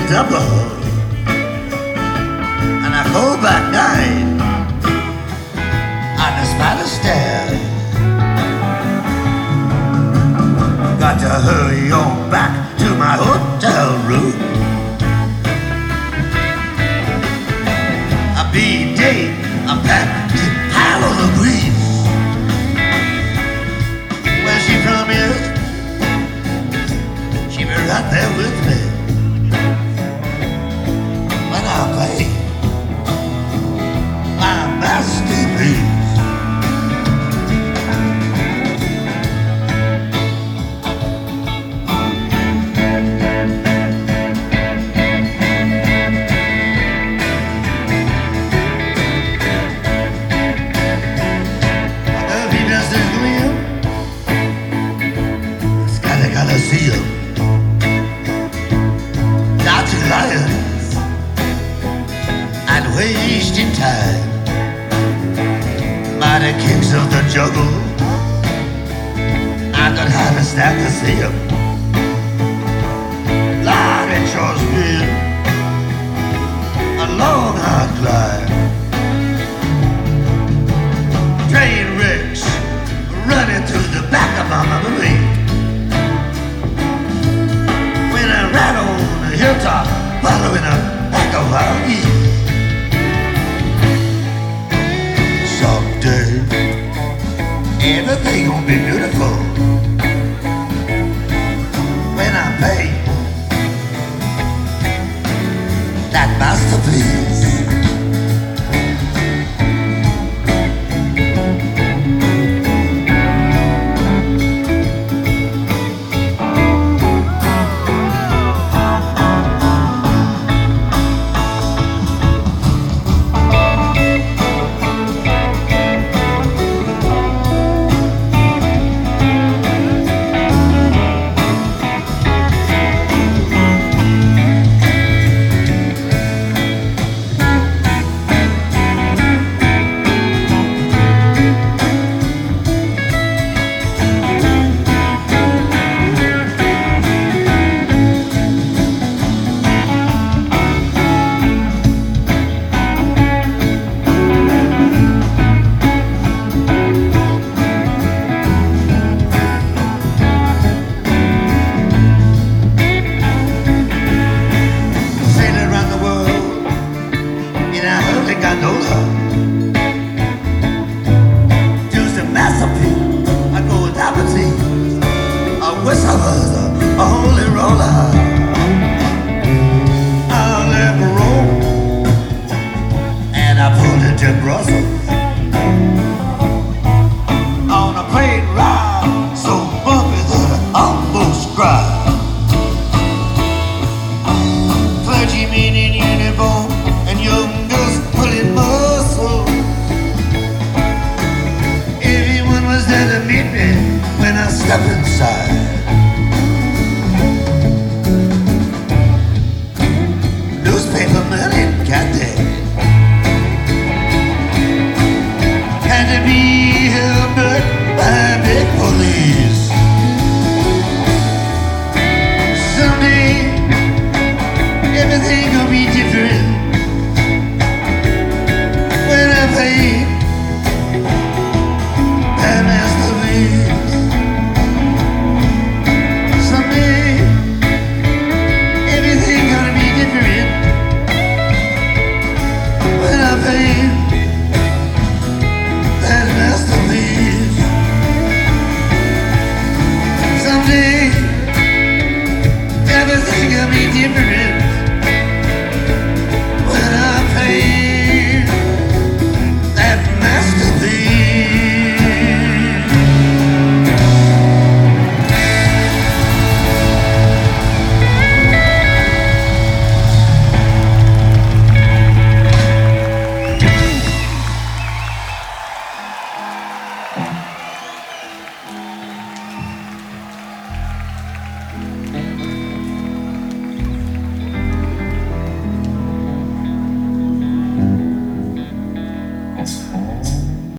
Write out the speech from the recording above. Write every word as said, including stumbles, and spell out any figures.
double and a callback night on the spider stairs. Got to hurry on back to my hotel room. A B-day, a packed pile of the grease. Where she from is, she be right there with me when I play my masterpiece. Coliseum, dodging lions and wasting time by the kings of the jungle. I could hardly stand to see him. Lord, it sure's been a long, hard climb. Train wrecks running through the back of my memory. Right on the hilltop, following a pack of wild geese. Someday, everything gon' be beautiful when I pay that masterpiece. I wish I was a, a holy roller. I left Rome and I pulled into Brussels on a plane ride so bumpy that I almost cried. Clergymen in uniform and young girls pulling muscle. Everyone was there to meet me when I stepped inside. Newspaper men and candy had to be held up by big police.